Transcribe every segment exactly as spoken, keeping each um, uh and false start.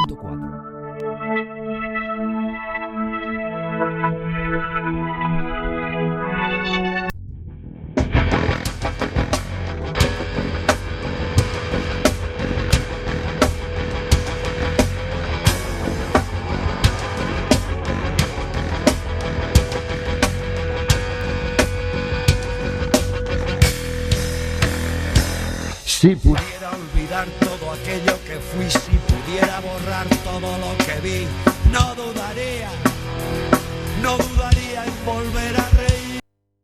punto cuatro. Si pudiera olvidar todo aquello que fui, si pudiera borrar todo lo que vi, no dudaría, no dudaría en volver a reír.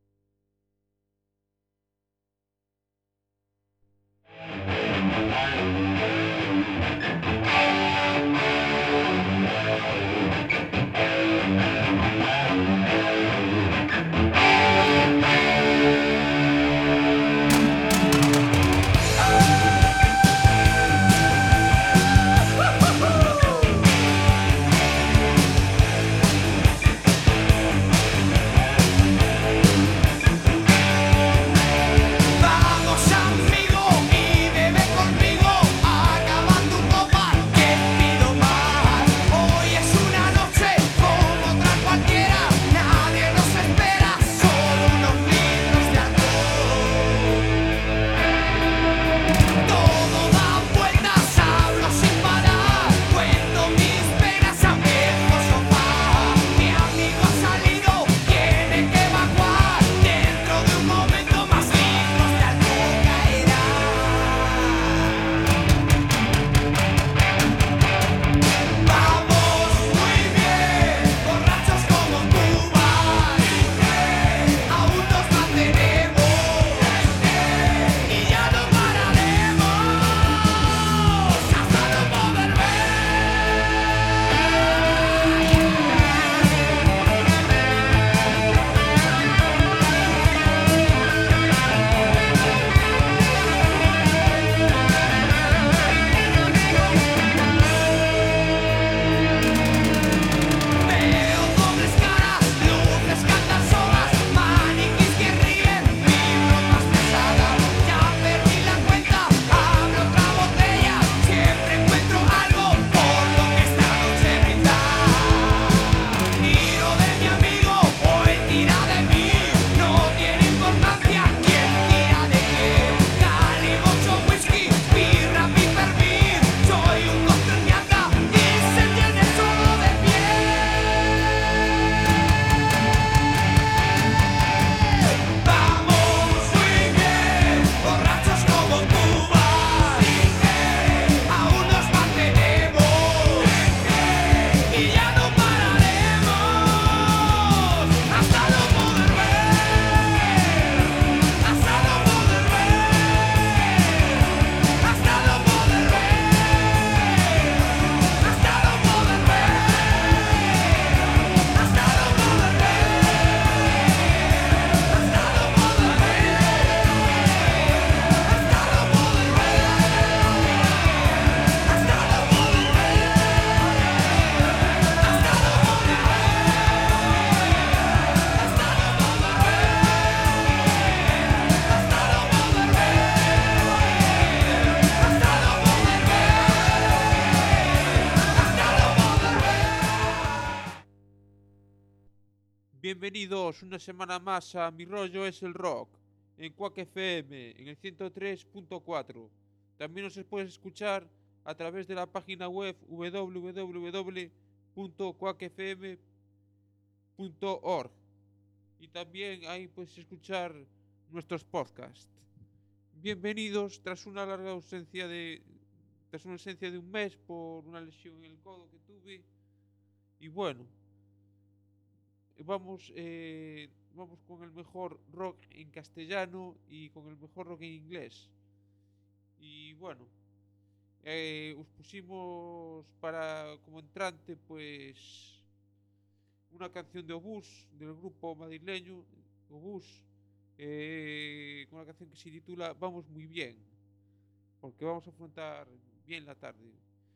Bienvenidos una semana más a Mi Rollo es el Rock, en Quack F M, en el ciento tres punto cuatro. También nos puedes escuchar a través de la página web doble u doble u doble u punto quack f m punto org. Y también ahí puedes escuchar nuestros podcasts. Bienvenidos tras una larga ausencia de... tras una ausencia de un mes por una lesión en el codo que tuve. Y bueno... Vamos, eh, vamos con el mejor rock en castellano y con el mejor rock en inglés. Y bueno, eh, os pusimos para como entrante pues una canción de Obús, del grupo madrileño Obús, eh, con una canción que se titula Vamos muy bien, porque vamos a afrontar bien la tarde.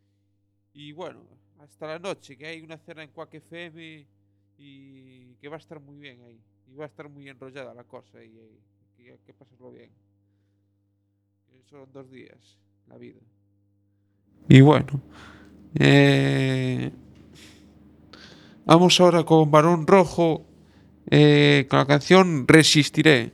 Y bueno, hasta la noche, que hay una cena en Quack F M y que va a estar muy bien ahí. Y va a estar muy enrollada la cosa y, y que hay que pasarlo bien. Que son dos días, la vida. Y bueno, Eh, vamos ahora con Barón Rojo, eh, con la canción Resistiré.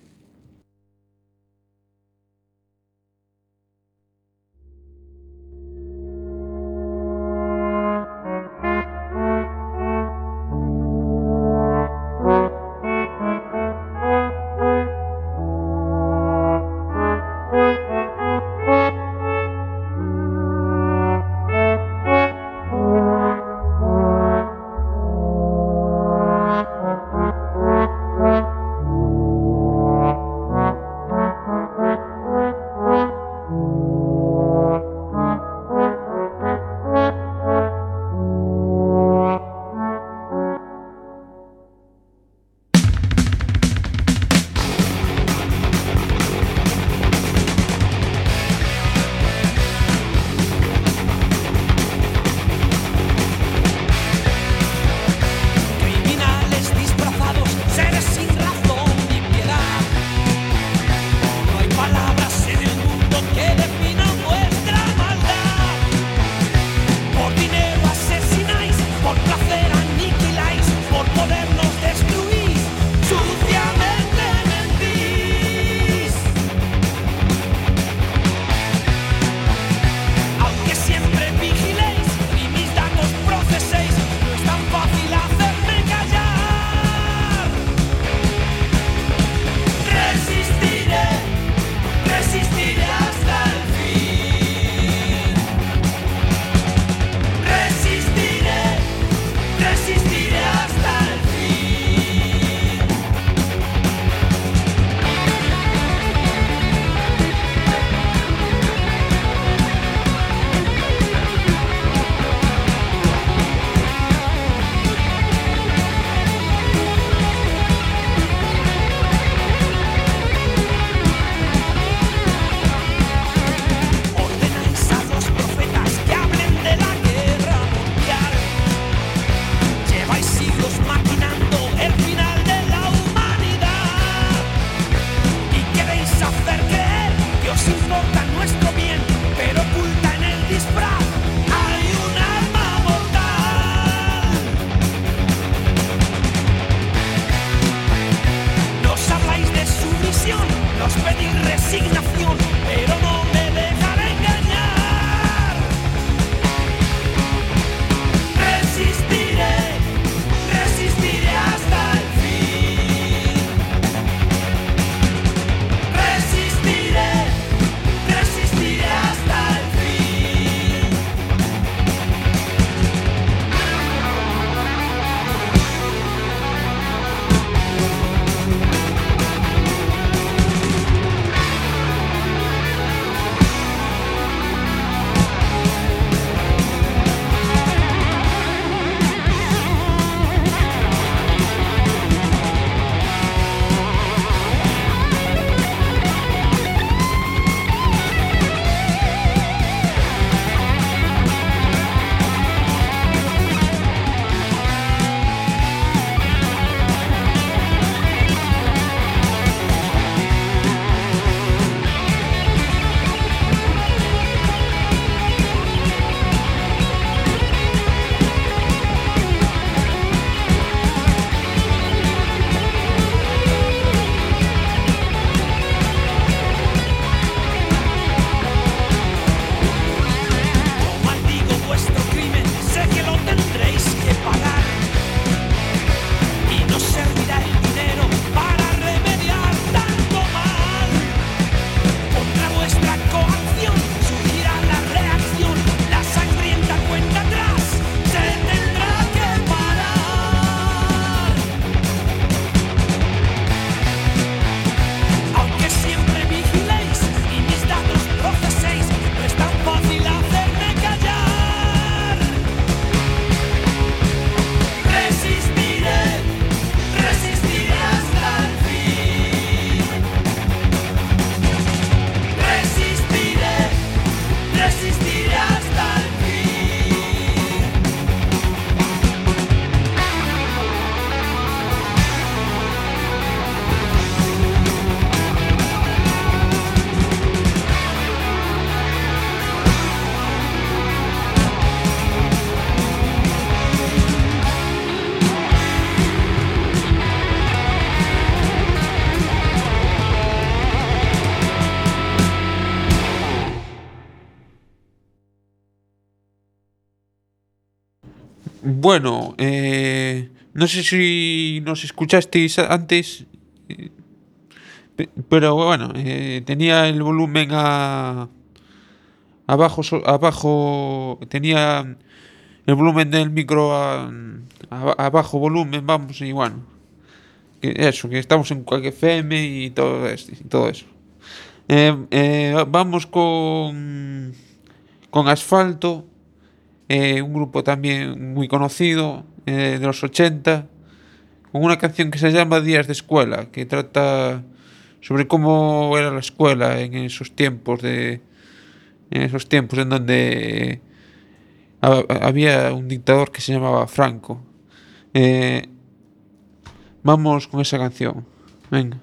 Bueno, eh, no sé si nos escuchasteis antes, eh, pe- pero bueno, eh, tenía el volumen a, abajo, so- abajo, tenía el volumen del micro a, a- a bajo volumen, vamos, y bueno, que eso, que estamos en Quack F M y todo, esto, y todo eso. Eh, eh, vamos con, con Asfalto, eh, un grupo también muy conocido, eh, de los ochenta, con una canción que se llama Días de Escuela, que trata sobre cómo era la escuela en esos tiempos de en esos tiempos en donde ha- había un dictador que se llamaba Franco. Eh, Vamos con esa canción. Venga.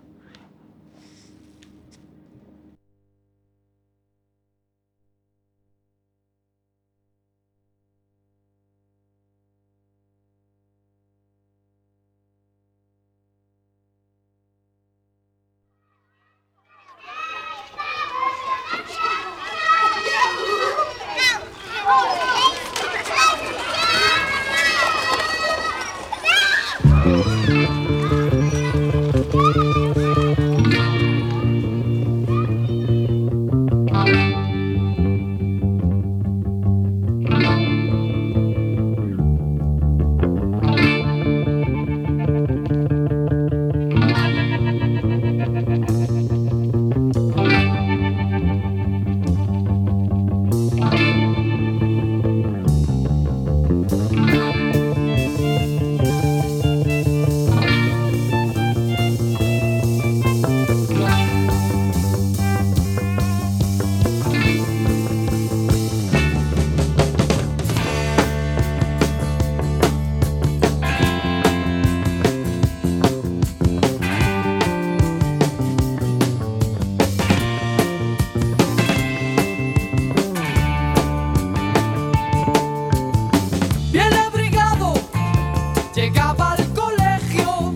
Bien abrigado, llegaba al colegio.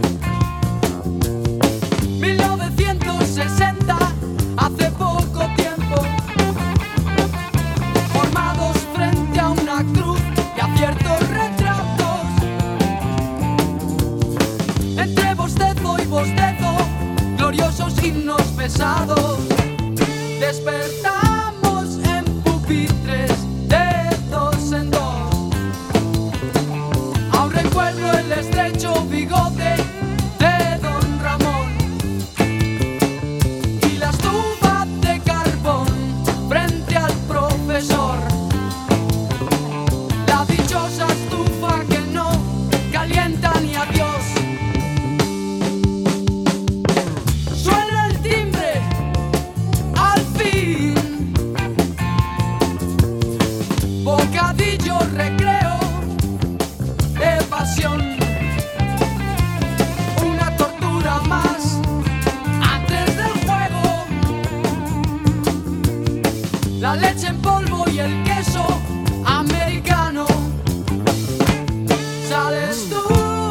mil novecientos sesenta, hace poco tiempo. Formados frente a una cruz y a ciertos retratos. Entre bostezo y bostezo, gloriosos himnos pesados. Despertamos en pupitres de dos en dos. Aún recuerdo el estrecho bigote de don Ramón y la estufa de carbón frente al profesor. La dichosa estufa que no calienta ni a Dios. Suena el timbre, al fin. Bocadillo, recreo, evasión. Una tortura más antes del juego. La leche en polvo y el queso americano. Sales tú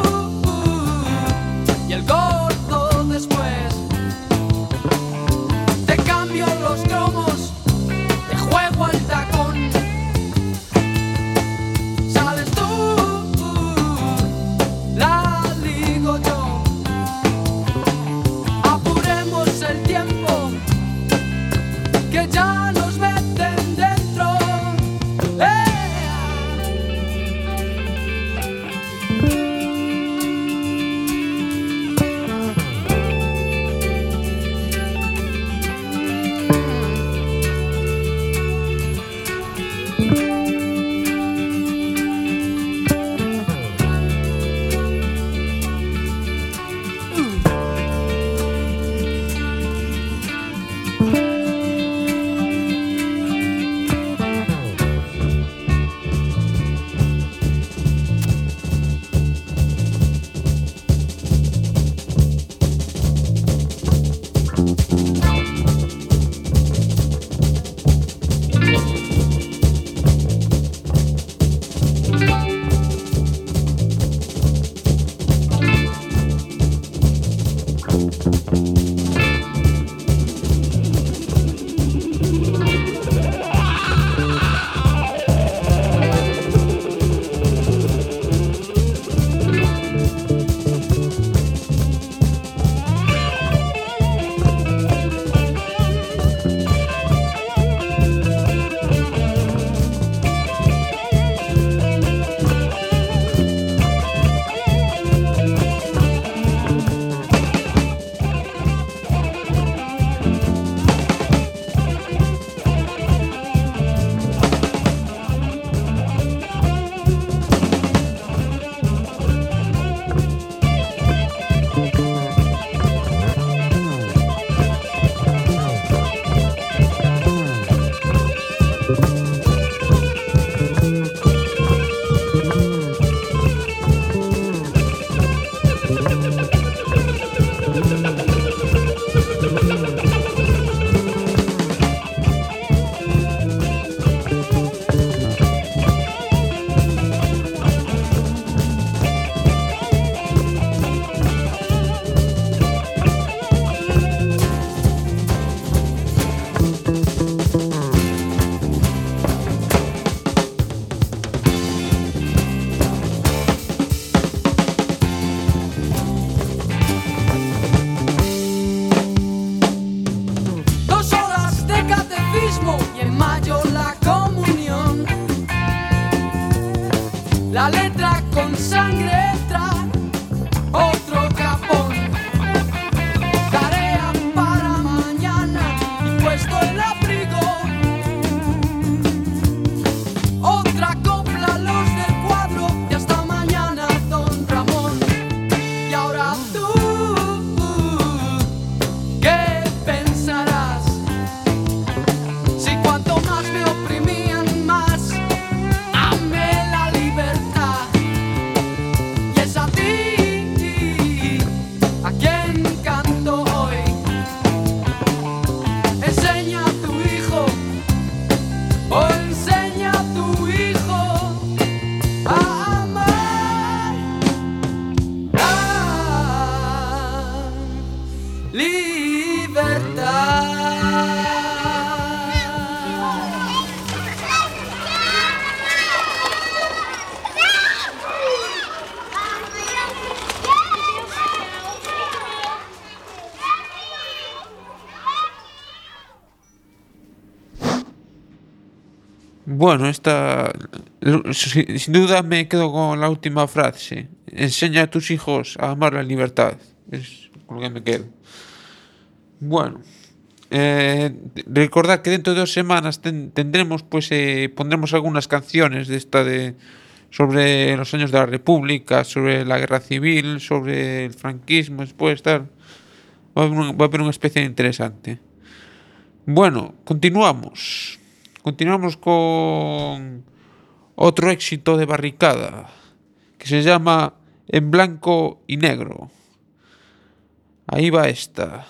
y el gordo después. Te cambio los cromos, te juego al tacón. la letra con sangre trae otro capón. Tarea para mañana y puesto el abrigo. Otra copla los del cuadro y hasta mañana, don Ramón. Y ahora tú, ¿qué pensarás? Si cuanto más me oprimían, más amé la libertad. Y es a ti a quien canto hoy. Enseña a tu hijo, o enseña a tu hijo a amar la libertad. Bueno, esta, si- sin duda me quedo con la última frase. Enseña a tus hijos a amar la libertad. Es con lo que me quedo. Bueno, eh, recordad que dentro de dos semanas ten- tendremos, pues, eh, pondremos algunas canciones de esta de sobre los años de la República, sobre la guerra civil, sobre el franquismo, después tal. Va a haber un, va a haber un especial interesante. Bueno, continuamos. Continuamos con otro éxito de Barricada, que se llama En Blanco y Negro. Ahí va esta.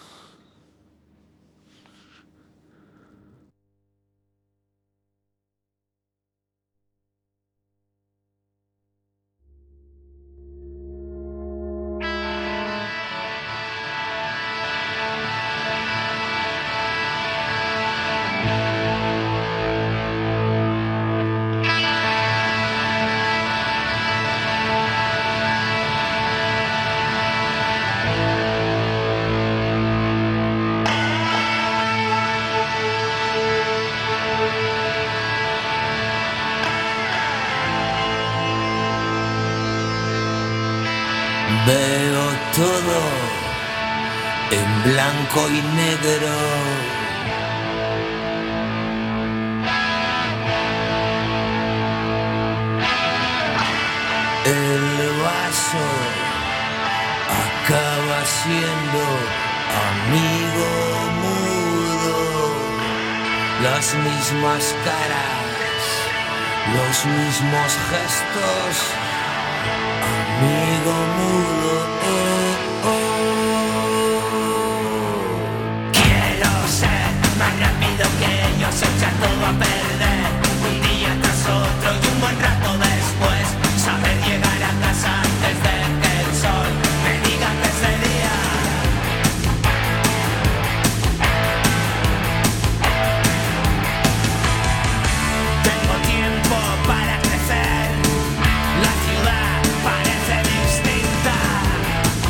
Veo todo en blanco y negro. El vaso acaba siendo amigo mudo. Las mismas caras, los mismos gestos. Amigo mudo, oh, oh. Quiero ser más rápido que ellos, echar todo a perder. Un día tras otro y un buen rato después. Saber llegar a casa antes de que el sol me diga que es de día. Tengo tiempo para crecer. La ciudad parece distinta.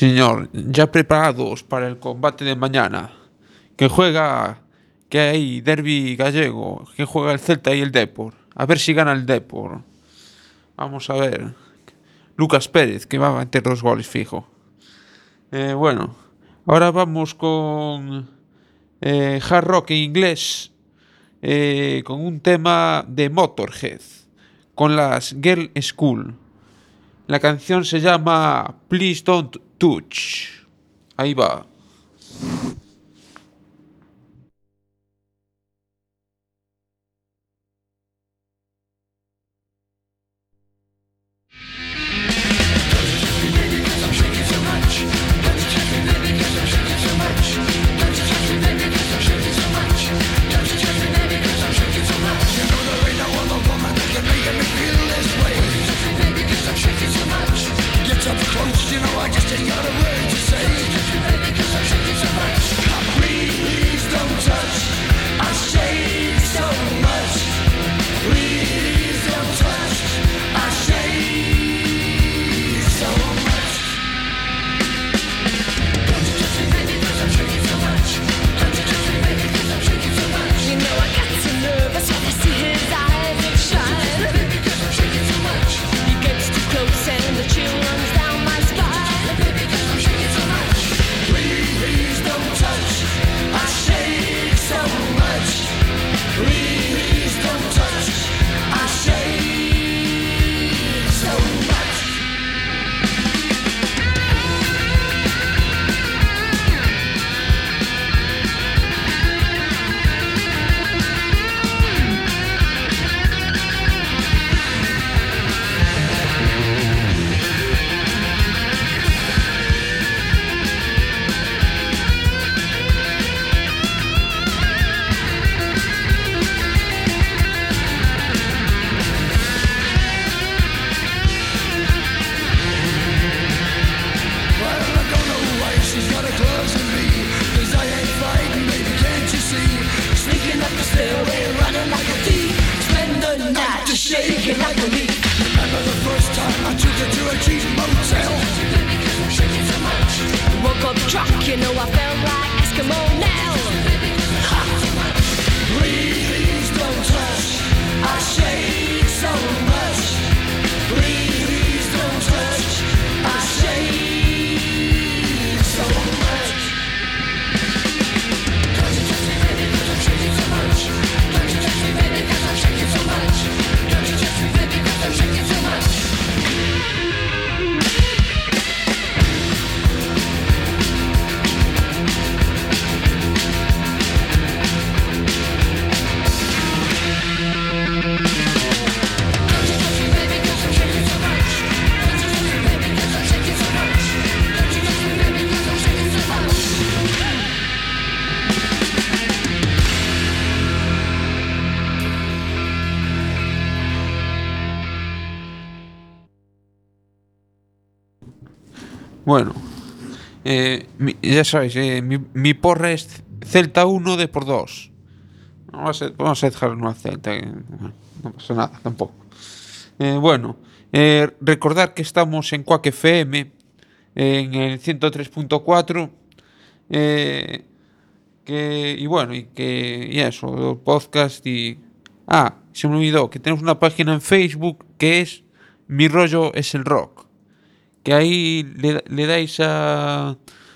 señor, ya preparados para el combate de mañana. Que juega, que hay derbi gallego, que juega el Celta y el Depor. A ver si gana el Depor. Vamos a ver. Lucas Pérez, que va a meter dos goles fijo. Eh, bueno, ahora vamos con eh, hard rock en inglés, eh, con un tema de Motorhead, con las Girl School. La canción se llama Please Don't Touch. Ahí va. Bueno, eh, mi, ya sabéis, eh, mi, mi porra es Celta uno de por dos. Vamos a, vamos a dejarlo al Celta, eh, no pasa nada tampoco. Eh, bueno, eh, recordar que estamos en Quack F M, en el ciento tres punto cuatro, eh, que, y bueno, y que y eso, el podcast y... Ah, se me olvidó que tenemos una página en Facebook que es Mi Rollo es el Rock, que ahí le, le dais a,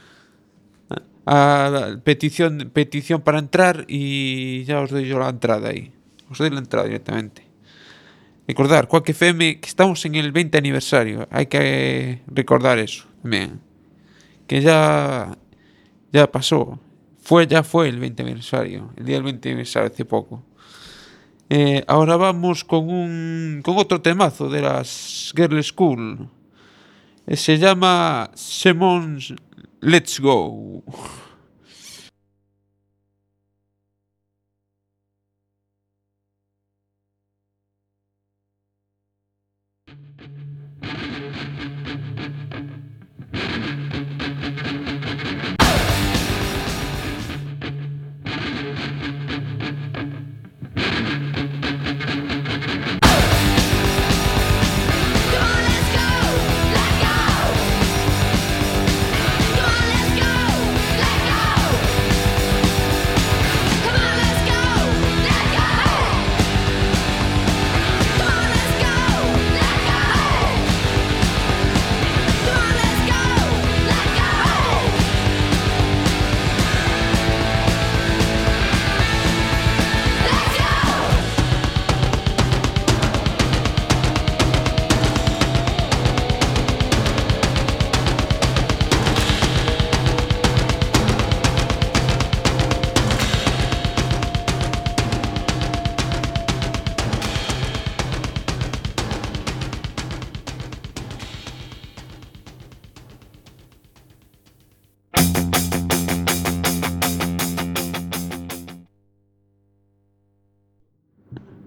a petición, petición para entrar y ya os doy yo la entrada ahí. Os doy la entrada directamente. Recordar, Quack F M, que estamos en el veinte aniversario. Hay que recordar eso también. Que ya, ya pasó. Fue, ya fue el veinte aniversario. El día del veinte aniversario, hace poco. Eh, ahora vamos con un con otro temazo de las Girl School. Eh, se llama Simon's Let's Go. Let's go, let go.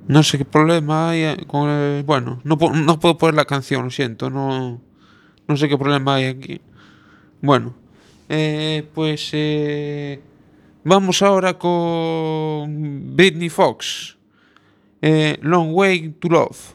No sé qué problema hay eh, con el... Bueno, no, po- no puedo poner la canción, lo siento, no, no sé qué problema hay aquí. Bueno, eh, pues eh, vamos ahora con Britney Fox, eh, Long Way to Love.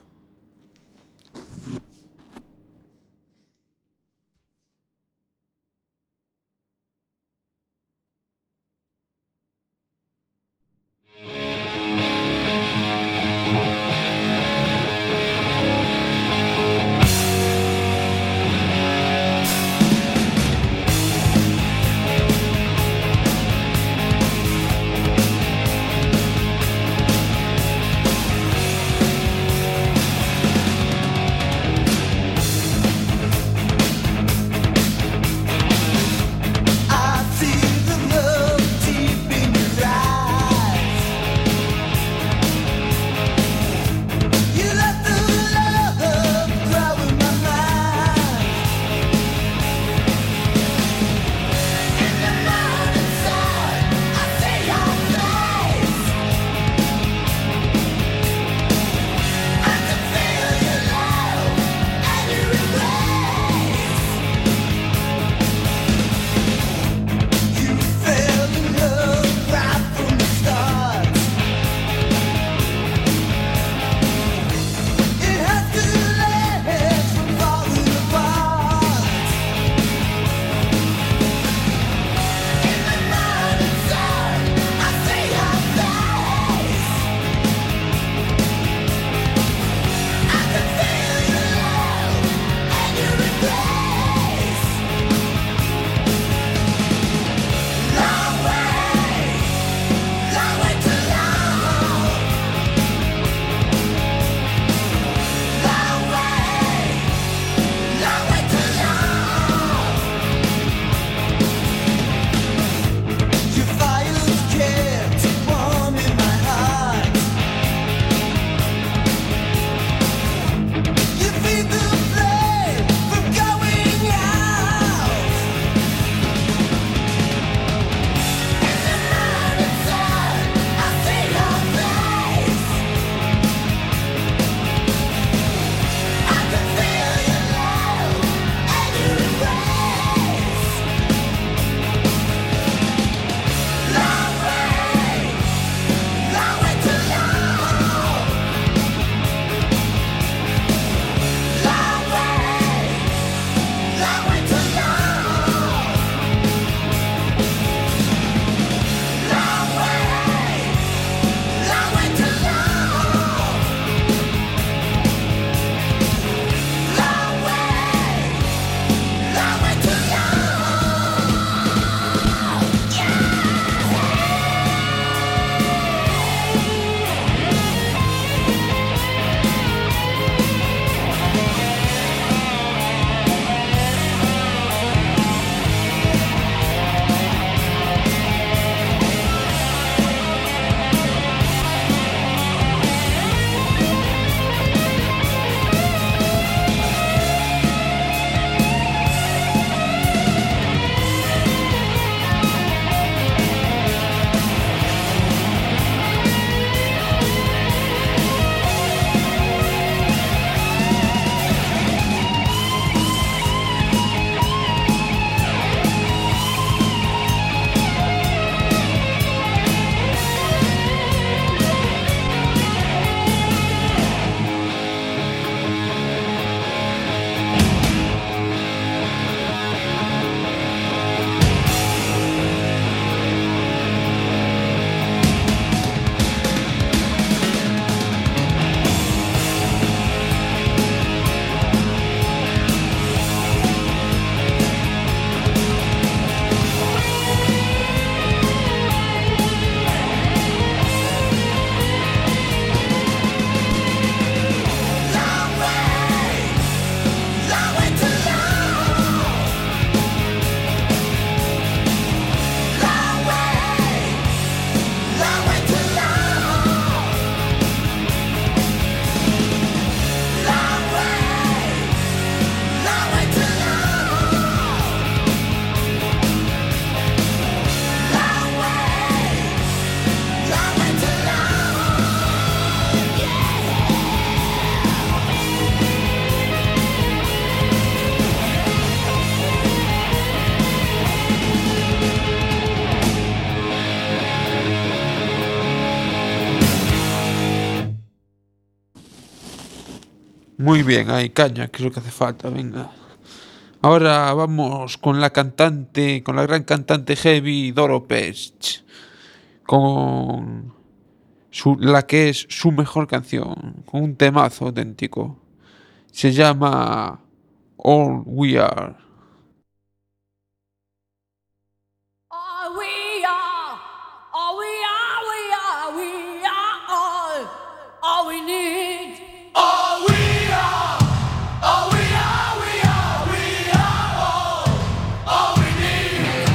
Muy bien, hay caña, que es lo que hace falta, venga. Ahora vamos con la cantante, con la gran cantante heavy Doro Pesch, con su, la que es su mejor canción, con un temazo auténtico. Se llama All We Are. All we are, all we are, we are, we are all, all we need. All we are, all we are, we are, we are all, all we need.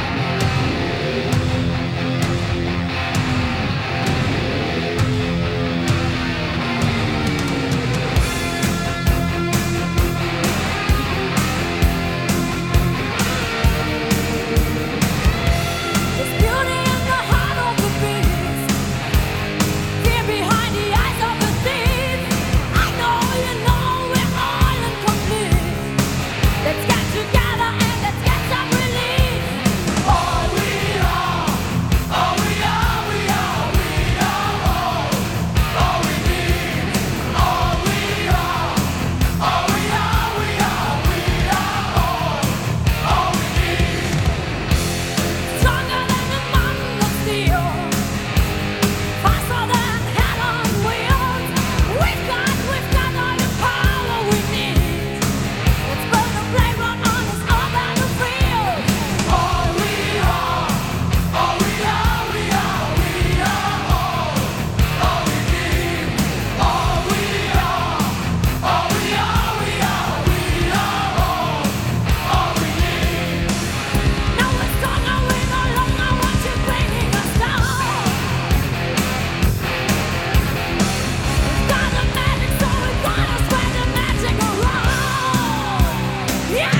There's beauty in the heart of the beast, fear behind the eyes of the thief. I know you know we're all incomplete. Let's get together and let's get some relief. All we are, all we are, we are, we are all, all we need. All we are, all we are, we are, we are all, all we need. Stronger than a man of steel, faster than hell on wheels. We've got, we've got all the power we need. Let's burn the playground on this all battlefield. All we are, all we are, we are, we are all, all we need. All we are, all we are, we are, we are all, all we need. Now we're stronger, we no longer want you bringing us down. We've got the magic, so we gotta spread the magic around. Yeah!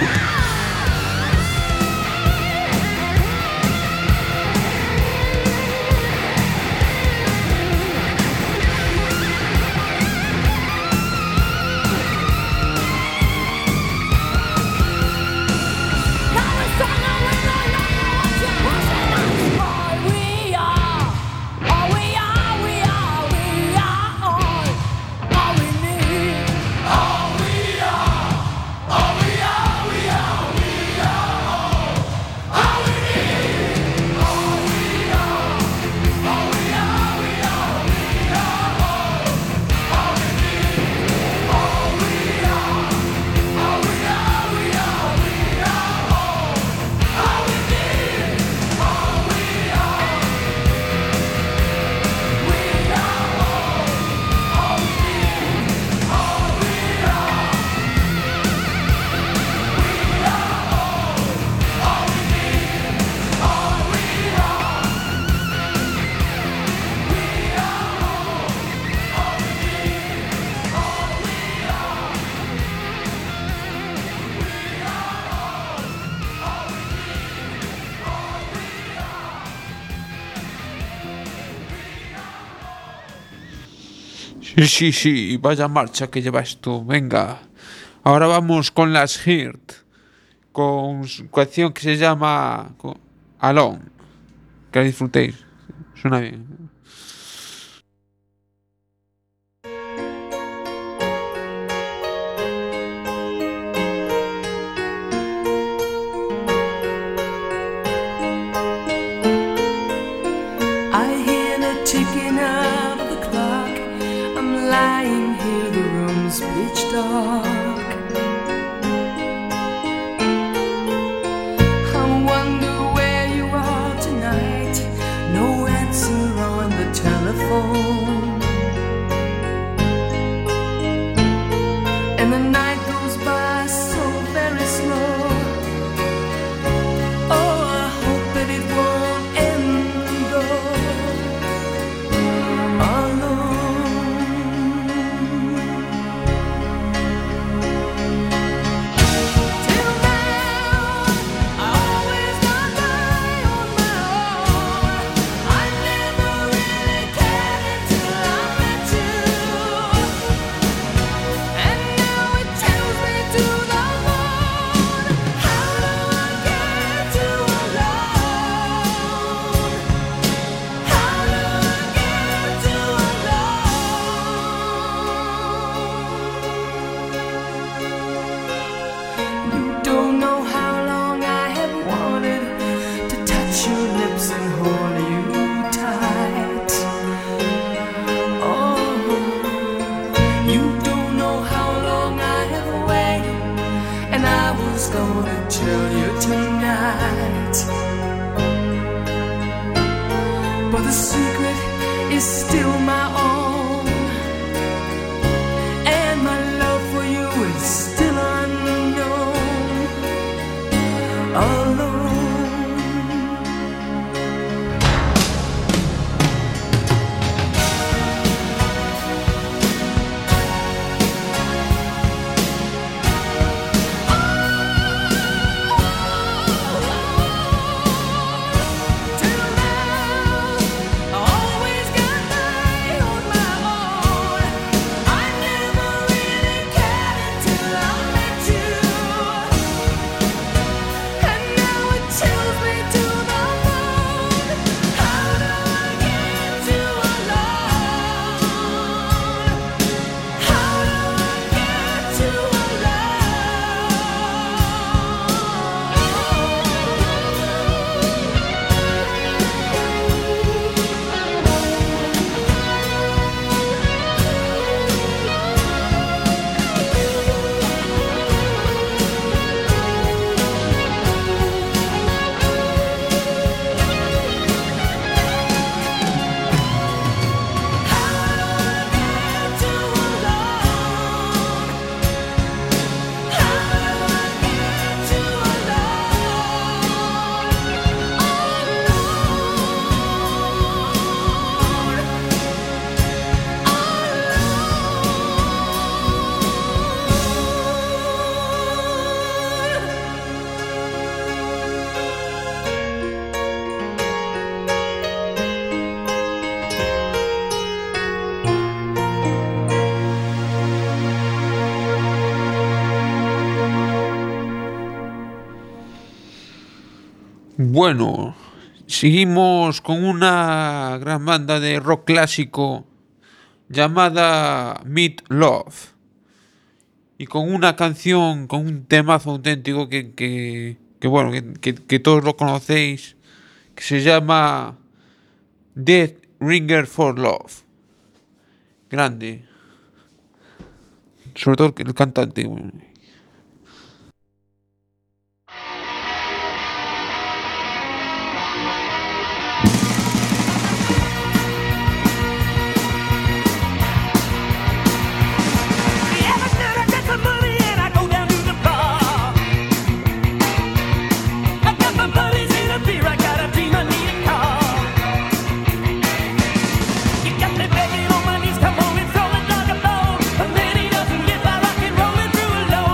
Now we're stronger, we no longer want you pushing us. All we are, all we are, we are, we are all, all we need. All we are, all we are, we are, we are all, all we need. All we are, all we are, we are, we are all, all we need. All we are, all we are, we are, we are all, all we need. All we are, we are all, all we need. All we are, we are all, all we need. All we are, we are all, all we need. All we are, Sí, sí, sí, vaya marcha que lleva esto, venga. Ahora vamos con las Hirt, con su canción que se llama co- Alone. Que la disfrutéis, suena bien. I hear the ticking of the clock. I'm lying here, the room's pitch dark. I wonder where you are tonight. No answer on the telephone. And the night goes by so very slow. Oh, I hope that it won't end though. Alone. Till now, I always got by on my own. I never really cared until I met you. And now it don't know how long I have wanted to touch your lips and hold you tight. Oh, you don't know how long I have waited, and I was gonna tell you tonight. But the secret is still my own, and my love for you is still unknown, alone. Till now, I always got by on my own. I never really cared until I met you, and now it chills me to the bone. How do I get you alone? How do I get you Bueno, seguimos con una gran banda de rock clásico llamada Meat Love y con una canción, con un temazo auténtico que, que, que bueno, que, que, que todos lo conocéis, que se llama Death Ringer for Love. Grande, sobre todo el cantante. Bueno. Come on and throw it like a ball, and then he doesn't get by rock and rolling through a low.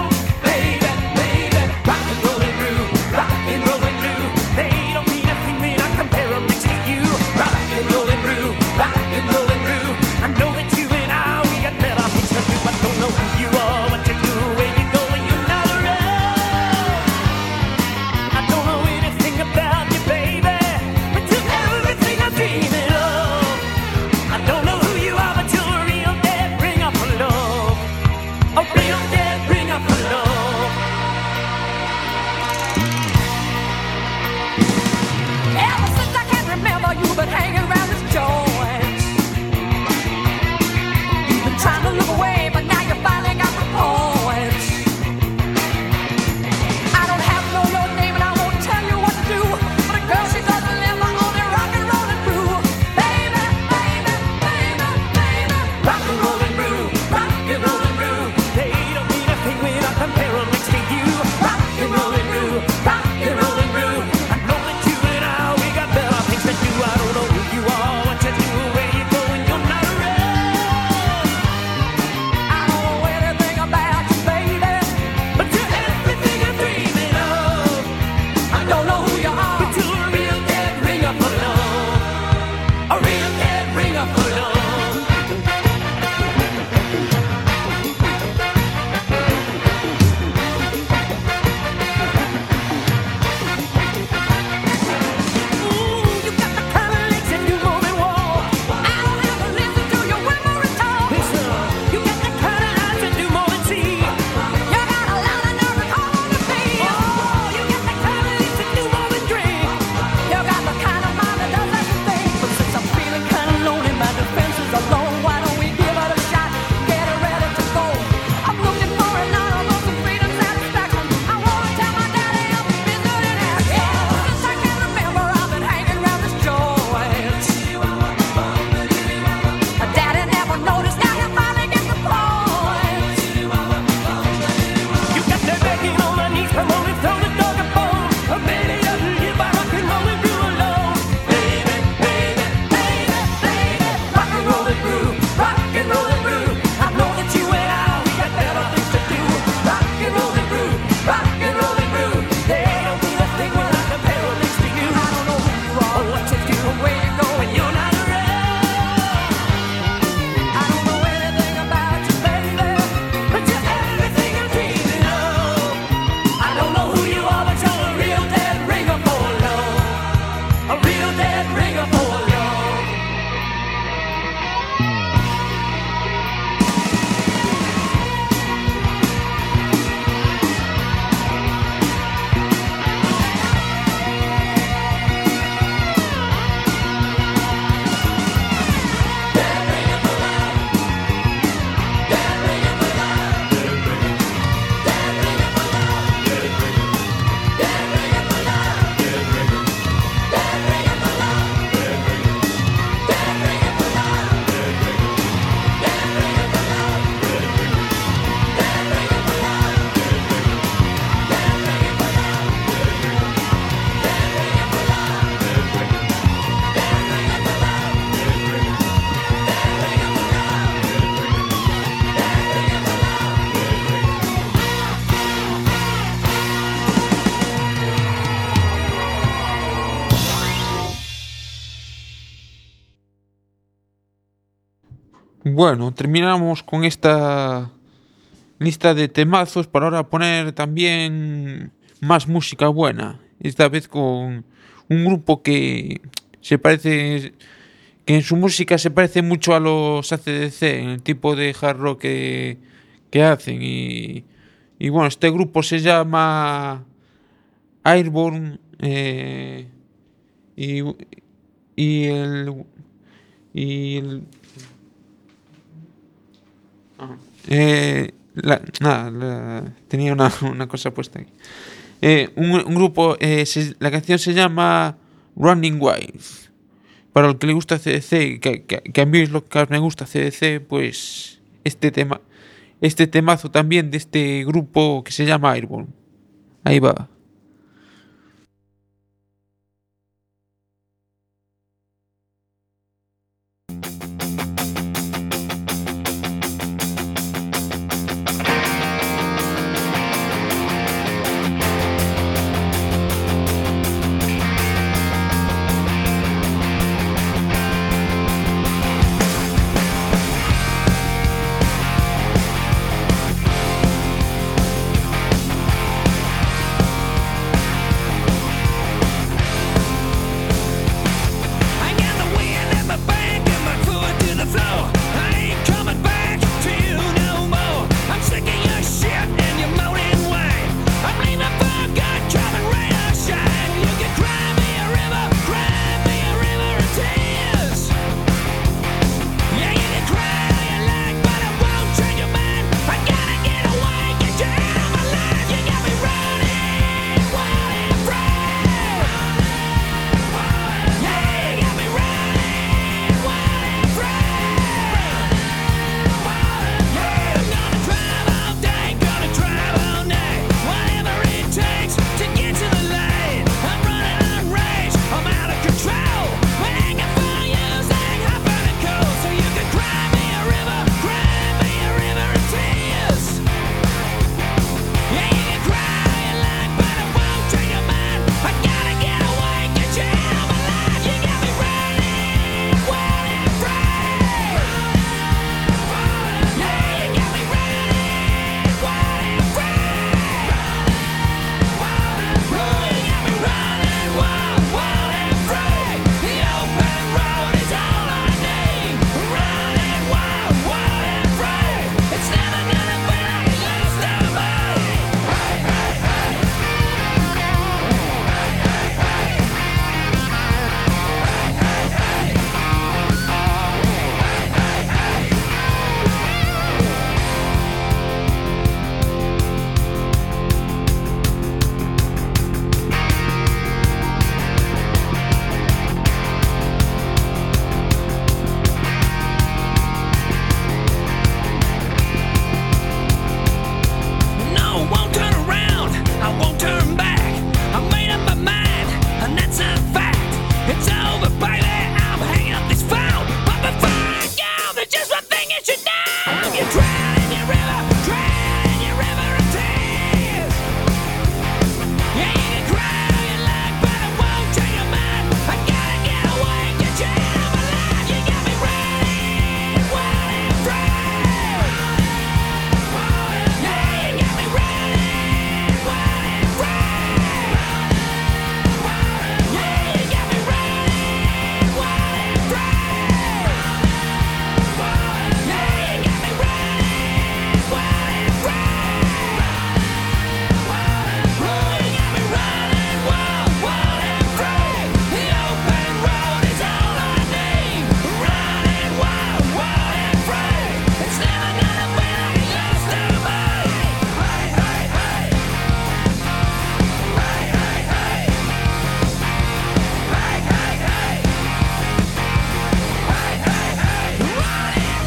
Bueno, terminamos con esta lista de temazos para ahora poner también más música buena. Esta vez con un grupo que se parece, que en su música se parece mucho a los A C D C, en el tipo de hard rock que, que hacen. Y, y bueno, este grupo se llama Airborne. eh, y, y el. Y el ah, eh, la- nada, la- tenía una, una cosa puesta aquí. Eh, un, un grupo, eh, se- la canción se llama Running Wild. Para el que le gusta C D C, que, que, que a mí es lo que más me gusta C D C, pues este tema, este temazo también de este grupo que se llama Airborne. Ahí va. I got the wind at my back and my foot to the floor. I ain't coming back to you no more. I'm sick of your shit and your moaning whine. I'm leaving for good, coming rain or shine. You can cry me a river, cry me a river of tears. Yeah, you can cry all you like, but it won't change your mind. I gotta get away, get you out of my life. You got me running wild and free. Yeah, you got me running wild and free. Yeah, I'm gonna drive all day, gonna drive all night. Whatever it takes to get to the light. I'm running on rage, I'm out of control. When I get for using hot burning coal, so you can cry me a river, cry me a river of tears. Yeah, you can cry all you like, but it won't change your mind. I gotta get away, get you out of my life. You got me running wild and free. Yeah, you got me running wild and free. Oh, you got me running wild, wild and free. The open road is all I need. Running wild, wild and free. It's never gonna be like it used to be. No, won't turn around, I won't turn back. I made up my mind, and that's a fact. It's over, baby, I'm hanging up this phone. But before I go, there's just one thing you should know. You're drowning your river, drowning your river of tears. Yeah, you can cry all you like, but it won't change your mind. I gotta get away, get you out of my life. You got me running wild and free. Yeah, you got me running wild and free. Yeah, you got me running wild and free. Yeah, you got me running wild and free. Oh, you got me running wild, wild and free. The open road is all I need. Running wild, wild and free. It's never gonna be like it used to be. Hey, hey, hey. Hey, hey, hey. Hey, hey, hey. Hey, hey, hey. Running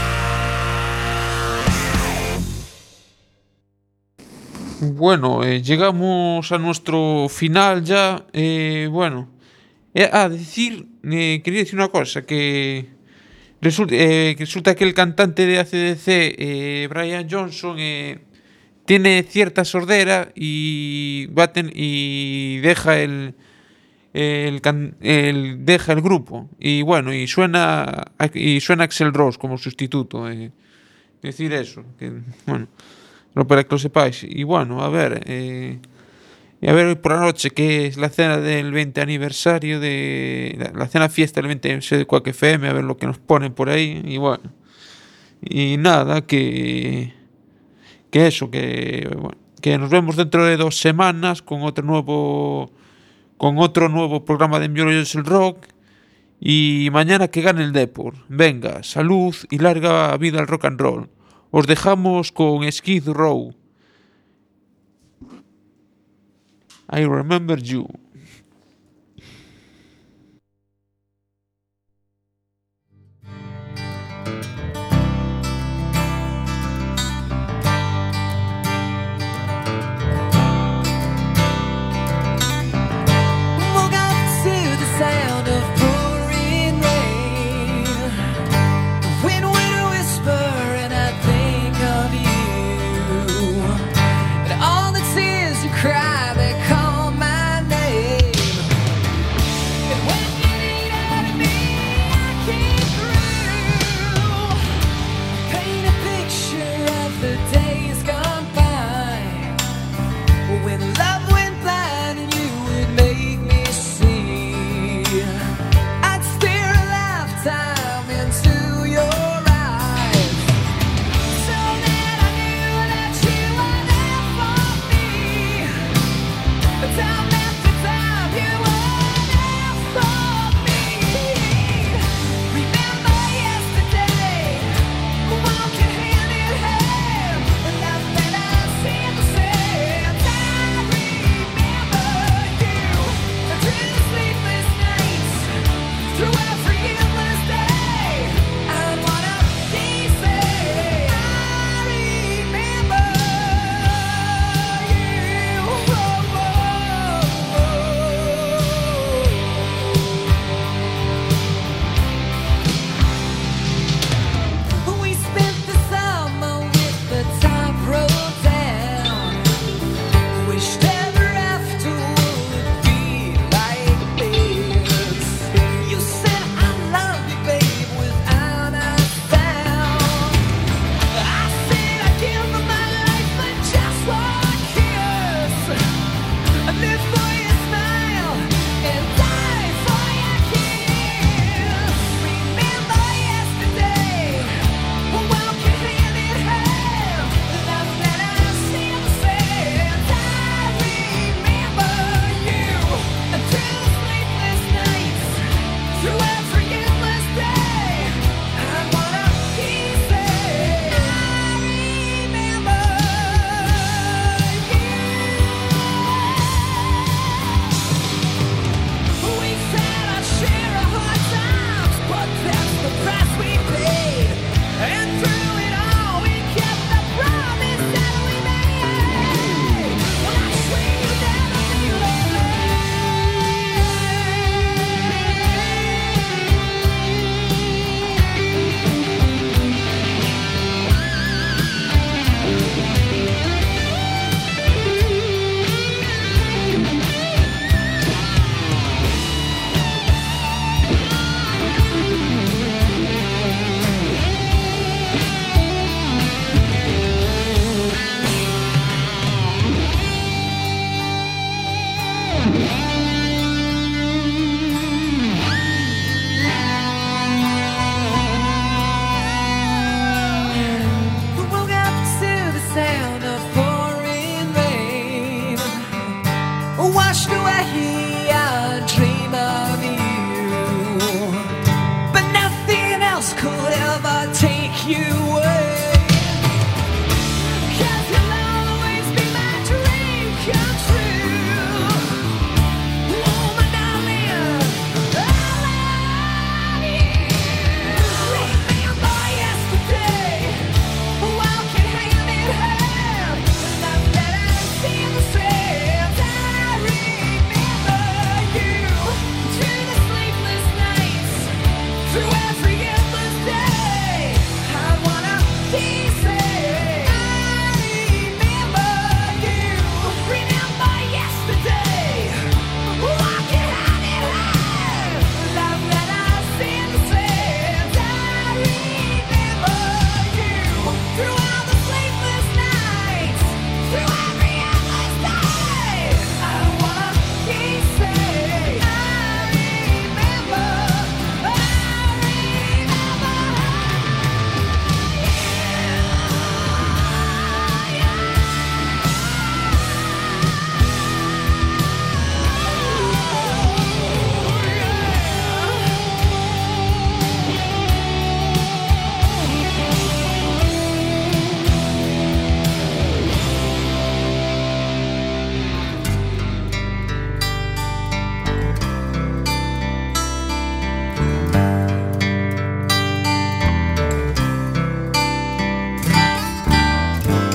Bueno, eh, llegamos a nuestro final ya. Eh, bueno, eh, ah, decir, eh, quería decir una cosa, que resulta, eh, que resulta que el cantante de A C D C, eh, Brian Johnson, eh, tiene cierta sordera y, va a ten- y deja el, el, can- el deja el grupo y bueno, y suena y suena Axel Rose como sustituto. eh, decir eso, que bueno, lo para que lo sepáis. Y bueno, a ver, eh, y a ver hoy por la noche, que es la cena del veinte aniversario de la, la cena fiesta del veinte aniversario de Quack F M, a ver lo que nos ponen por ahí. Y bueno, y nada, que que eso, que bueno, que nos vemos dentro de dos semanas con otro nuevo con otro nuevo programa de Enviollos el Rock. Y mañana que gane el Depor. Venga, salud y larga vida al rock and roll. Os dejamos con Skid Row. I remember you.